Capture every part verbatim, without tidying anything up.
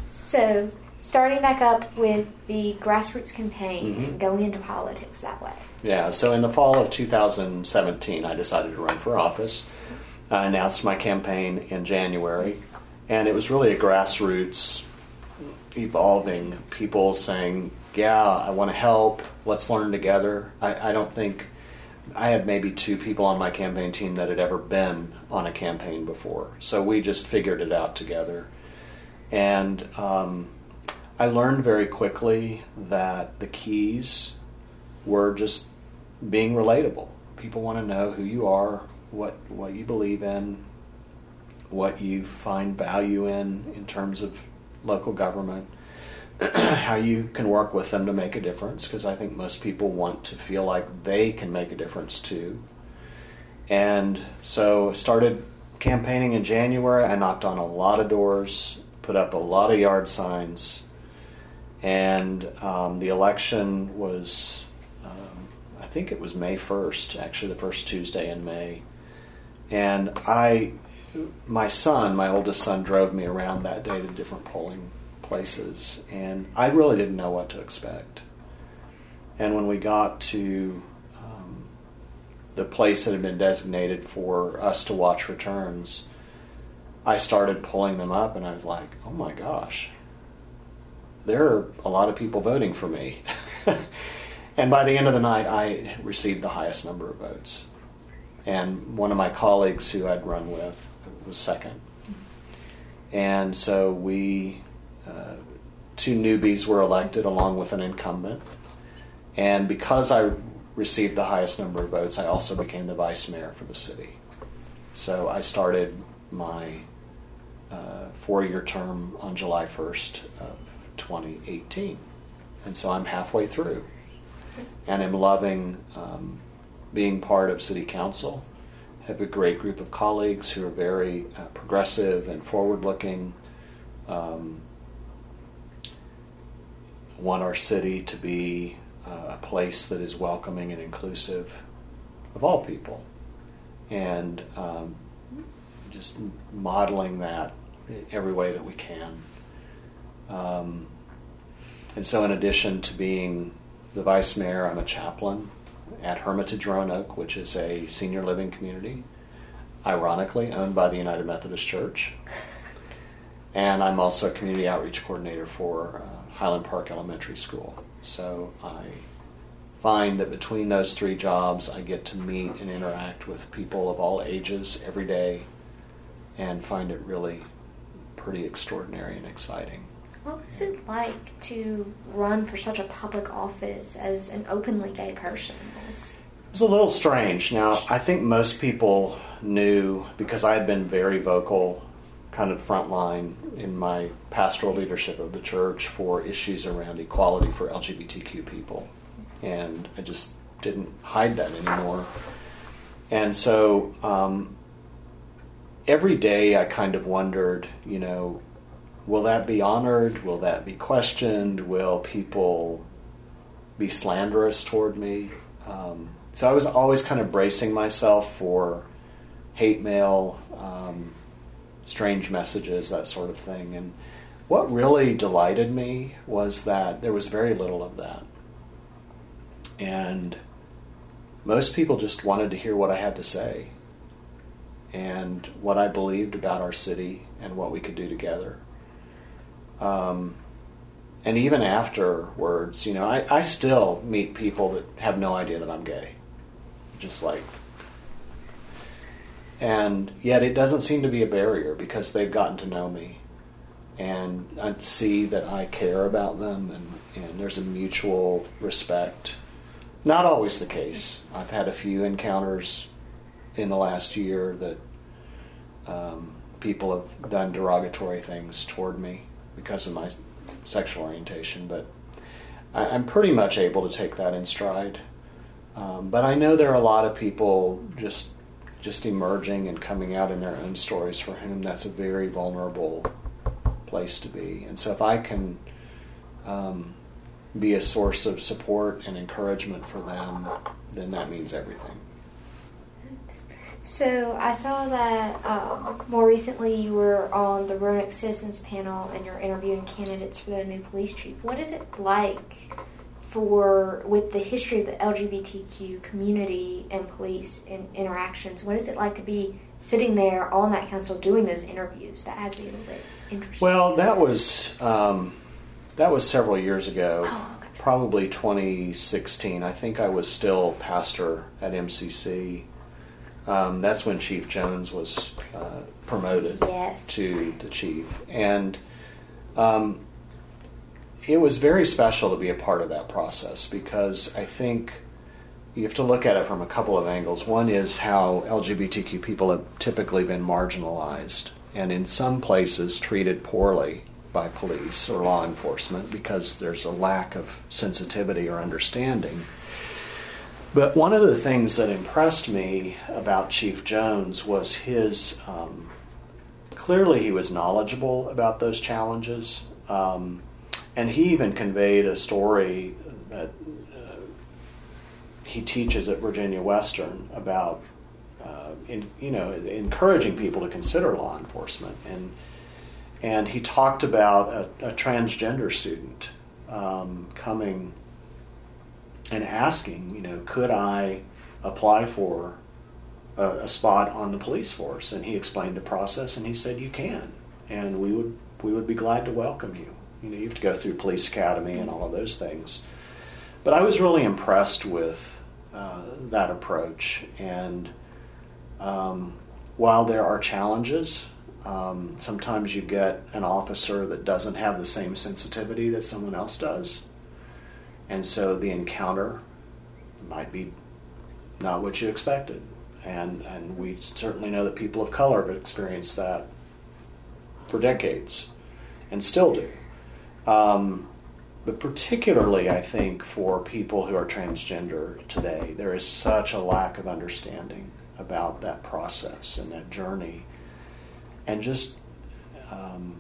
So, starting back up with the grassroots campaign Mm-hmm. and going into politics that way. Yeah, so in the fall of two thousand seventeen, I decided to run for office. I announced my campaign in January, and it was really a grassroots, evolving, people saying, yeah, I want to help, let's learn together. I, I don't think, I had maybe two people on my campaign team that had ever been on a campaign before, so we just figured it out together. And um, I learned very quickly that the keys were just being relatable. People want to know who you are, what what you believe in, what you find value in in terms of local government, how you can work with them to make a difference, because I think most people want to feel like they can make a difference too. And so I started campaigning in January. I knocked on a lot of doors, put up a lot of yard signs, and um, the election was, um, I think it was May first, actually the first Tuesday in May. And I, my son, my oldest son, drove me around that day to different polling places, and I really didn't know what to expect. And when we got to um, the place that had been designated for us to watch returns, I started pulling them up, and I was like, oh my gosh, there are a lot of people voting for me. And by the end of the night, I received the highest number of votes. And one of my colleagues who I'd run with was second. And so we, uh, two newbies were elected along with an incumbent. And because I received the highest number of votes, I also became the vice mayor for the city. So I started my uh, four-year term on July first of twenty eighteen. And so I'm halfway through. And I'm loving um, being part of city council. I have a great group of colleagues who are very uh, progressive and forward-looking. Um, want our city to be uh, a place that is welcoming and inclusive of all people. And um, just modeling that in every way that we can. Um, and so in addition to being the vice mayor, I'm a chaplain at Hermitage Roanoke, which is a senior living community, ironically owned by the United Methodist Church. And I'm also a community outreach coordinator for uh, Highland Park Elementary School. So I find that between those three jobs, I get to meet and interact with people of all ages every day, and find it really pretty extraordinary and exciting. What was it like to run for such a public office as an openly gay person? It was a little strange. Now, I think most people knew, because I had been very vocal, kind of frontline in my pastoral leadership of the church for issues around equality for L G B T Q people. And I just didn't hide that anymore. And so um, every day I kind of wondered, you know, will that be honored? Will that be questioned? Will people be slanderous toward me? Um, so I was always kind of bracing myself for hate mail, um, strange messages, that sort of thing. And what really delighted me was that there was very little of that. And most people just wanted to hear what I had to say and what I believed about our city and what we could do together. Um, and even afterwards, you know, I, I still meet people that have no idea that I'm gay. Just like, and yet it doesn't seem to be a barrier because they've gotten to know me and I see that I care about them, and, and there's a mutual respect. Not always the case. I've had a few encounters in the last year that um, people have done derogatory things toward me because of my sexual orientation, but I, I'm pretty much able to take that in stride. Um, but I know there are a lot of people just just emerging and coming out in their own stories for whom that's a very vulnerable place to be. And so if I can um, be a source of support and encouragement for them, then that means everything. So I saw that um, more recently you were on the Roanoke Citizens panel and you're interviewing candidates for the new police chief. What is it like for, with the history of the L G B T Q community and police in, interactions, what is it like to be sitting there on that council doing those interviews? That has to be a little bit interesting. Well, that was um, that was several years ago, Oh, okay. probably twenty sixteen. I think I was still pastor at M C C. Um, that's when Chief Jones was uh, promoted Yes. to the chief. And um, it was very special to be a part of that process because I think you have to look at it from a couple of angles. One is how L G B T Q people have typically been marginalized and in some places treated poorly by police or law enforcement because there's a lack of sensitivity or understanding. But one of the things that impressed me about Chief Jones was his, um, clearly he was knowledgeable about those challenges. Um, and he even conveyed a story that uh, he teaches at Virginia Western about, uh, in, you know, encouraging people to consider law enforcement. And and he talked about a, a transgender student um, coming and asking, you know, could I apply for a, a spot on the police force? And he explained the process, and he said, you can, and we would we would be glad to welcome you. You know, you have to go through police academy and all of those things. But I was really impressed with uh, that approach. And um, while there are challenges, um, sometimes you get an officer that doesn't have the same sensitivity that someone else does. And so the encounter might be not what you expected. And and we certainly know that people of color have experienced that for decades and still do. Um, but particularly, I think, for people who are transgender today, there is such a lack of understanding about that process and that journey. And just um,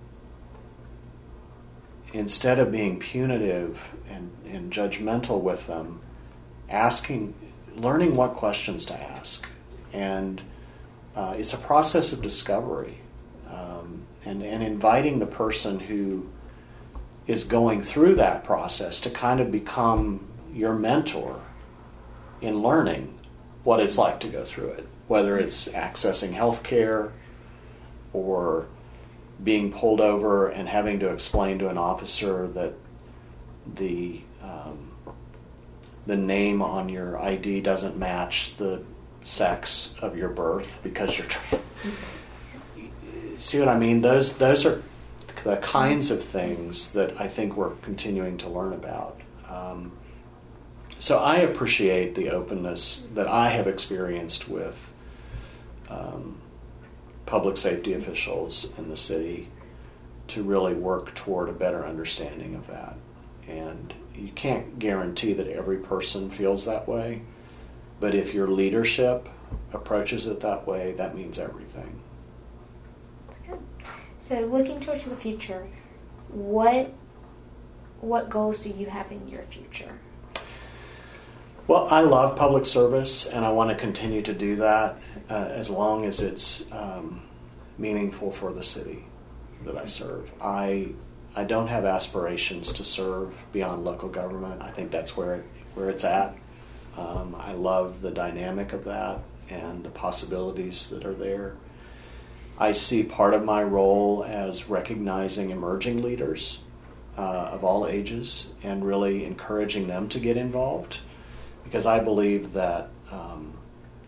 instead of being punitive and, and judgmental with them, asking, learning what questions to ask. And uh, it's a process of discovery. Um, and, and inviting the person who is going through that process to kind of become your mentor in learning what it's like to go through it, whether it's accessing health care or being pulled over and having to explain to an officer that the um, the name on your I D doesn't match the sex of your birth because you're trans. See what I mean? Those those are the kinds of things that I think we're continuing to learn about. Um, so I appreciate the openness that I have experienced with um, public safety officials in the city to really work toward a better understanding of that. And you can't guarantee that every person feels that way, but if your leadership approaches it that way, that means everything. Good. So looking towards the future, what what goals do you have in your future? Well, I love public service, and I want to continue to do that uh, as long as it's um, meaningful for the city that I serve. I I don't have aspirations to serve beyond local government. I think that's where it, where it's at. Um, I love the dynamic of that and the possibilities that are there. I see part of my role as recognizing emerging leaders uh, of all ages and really encouraging them to get involved, because I believe that um,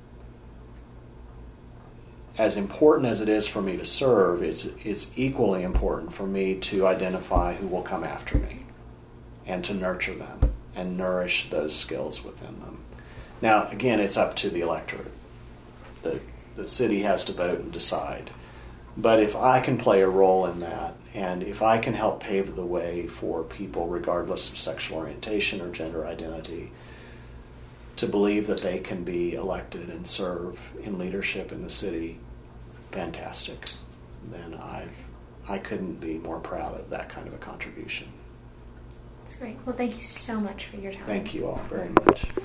as important as it is for me to serve, it's it's equally important for me to identify who will come after me and to nurture them and nourish those skills within them. Now, again, it's up to the electorate. The, the city has to vote and decide. But if I can play a role in that, and if I can help pave the way for people, regardless of sexual orientation or gender identity, to believe that they can be elected and serve in leadership in the city, fantastic. Then I've, I couldn't be more proud of that kind of a contribution. That's great. Well, thank you so much for your time. Thank you all very much.